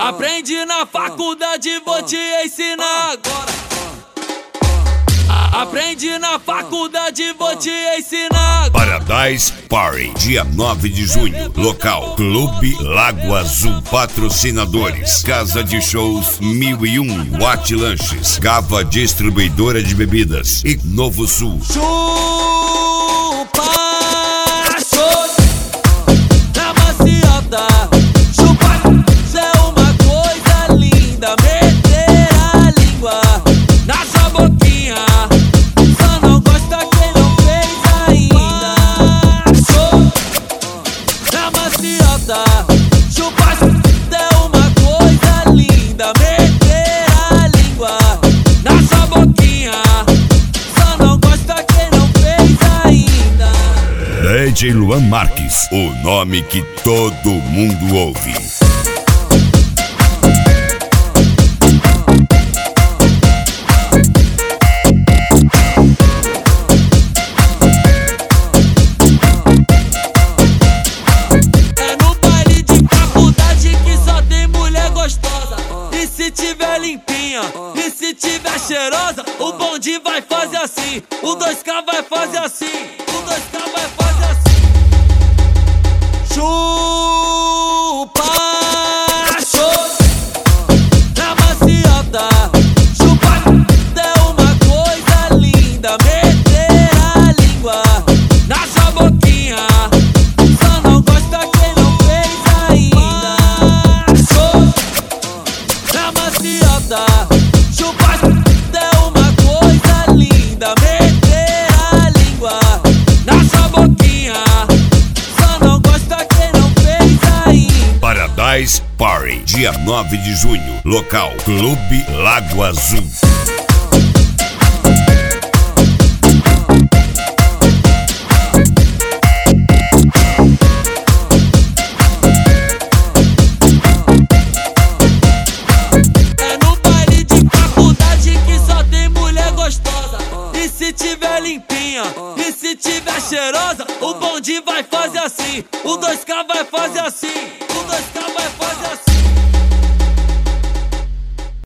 Aprende na faculdade, vou te ensinar agora. Aprende na faculdade, vou te ensinar agora. Paradise Party, dia 9 de junho. Local: Clube Lago Azul. Patrocinadores: Casa de Shows 1001, Watt Lanches, Cava Distribuidora de Bebidas e Novo Sul. Chupa, show na maciota. Chupa, cê é uma coisa linda. Meter a língua na sua boquinha. Só não gosta quem não fez ainda. Show na maciota. Chupa, cê é uma coisa linda. Meter a língua na sua boquinha. Só não gosta quem não fez ainda. DJ Luan Marques, o nome que todo mundo ouve. É no baile de faculdade que só tem mulher gostosa. E se tiver limpinha, e se tiver cheirosa, o bonde vai fazer assim, o 2K vai fazer assim, o 2K vai fazer assim. Chupa, show na maciota. Chupa, é uma coisa linda. Meter a língua na sua boquinha. Só não gosta quem não fez ainda. Show na maciota. Chupa, é uma coisa linda. Meter a língua na sua boquinha. Só não gosta quem não fez ainda. Paradise Party, dia 9 de junho. Local: Clube Lago Azul. É no baile de faculdade que só tem mulher gostosa. E se tiver limpinha, e se tiver cheirosa, o bonde vai fazer assim, o 2K vai fazer assim, o 2K vai fazer assim.